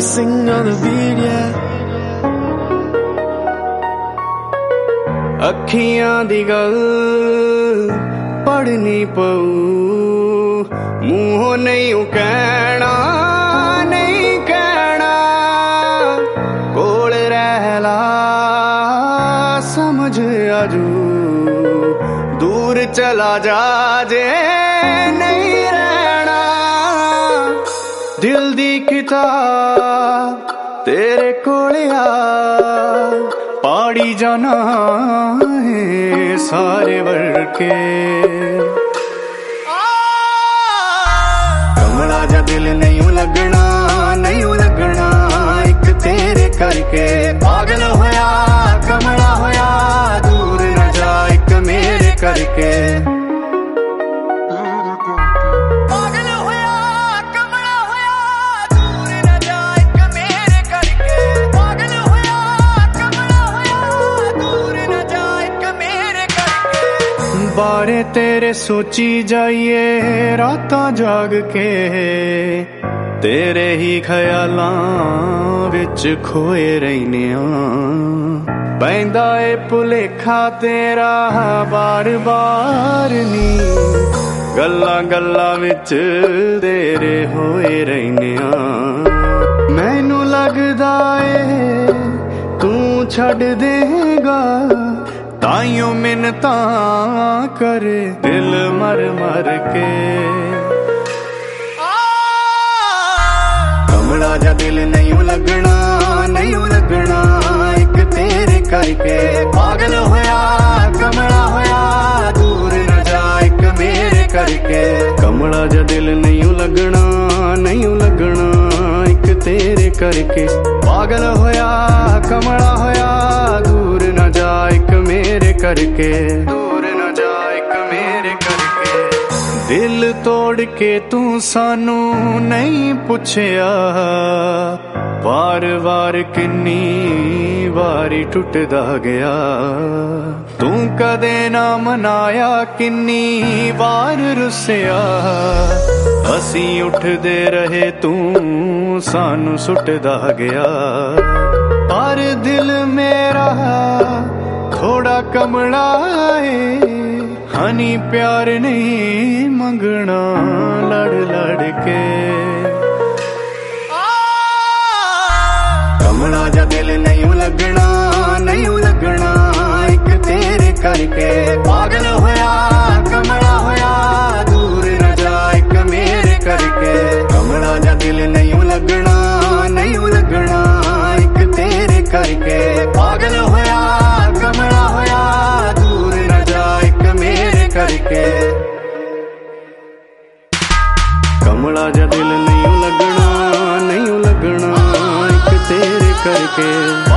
Missing on the beat, yeah. ਅੱਖੀਆਂ ਦੀ ਗੱਲ ਪੜਨੀ ਪਊ, ਮੂੰਹੋਂ ਨਹੀਂ ਕਹਿਣਾ, ਨਹੀਂ ਕਹਿਣਾ, ਕੋਲ ਰਹਿ ਲਾ ਸਮਝ ਆਜੂ, ਦੂਰ ਚਲਾ ਜਾ ਜੇ ਨਹੀਂ ਰਹਿਣਾ। ਦਿਲ ਦੀ ਕਿਤਾਬ ਤੇਰੇ ਕੋਲ ਆ, पाड़ी जाना है सारे वर्के। कमला जा दिल नहीं लगना, नहीं लगना एक तेरे करके। पागल होया कमला होया, दूर न जा एक मेरे करके। बारे तेरे सोची जाइए रातां जाग के, तेरे ही ख्यालां विच खोए रहने आ। पैंदा ए भुलेखा तेरा बार बार नी, गल्लां गल्लां विच तेरे होए रहने आ। मैनू लगदा ए तू छड्ड देगा, ताइयों मिन्नतां करे दिल मर मर के। कमला जा दिल नहीं लगना, नहीं लगना एक तेरे करके। पागल होया कमला होया, दूर न जा एक मेरे करके। कमला जा दिल नहीं लगना, नहीं लगना एक तेरे करके। पागल होया कमला होया, दूर न जा एक मेरे करके, दूर न जा एक मेरे करके। दिल तोड़ के तू सानू नहीं पुछया, वार वार किन्नी वारी टुटदा गया। तू कदे ना मनाया किन्नी वार रुसिया, असी उठदे रहे तू सानू सुटदा गया। पर दिल मेरा थोड़ा कमला है, हनी प्यार नहीं मंगना लड़ लड़ के। कमला जा दिल नहीं लगना, नहीं लगना एक तेरे करके। पागल होया कमला होया, दूर न जा एक मेरे करके। कमला जा दिल नहीं लगना, नहीं लगना एक तेरे करके। पागल होया कमला होया, दूर न जा एक मेरे करके। कमला जा दिल नहीं लगना, नहीं लगना एक तेरे करके।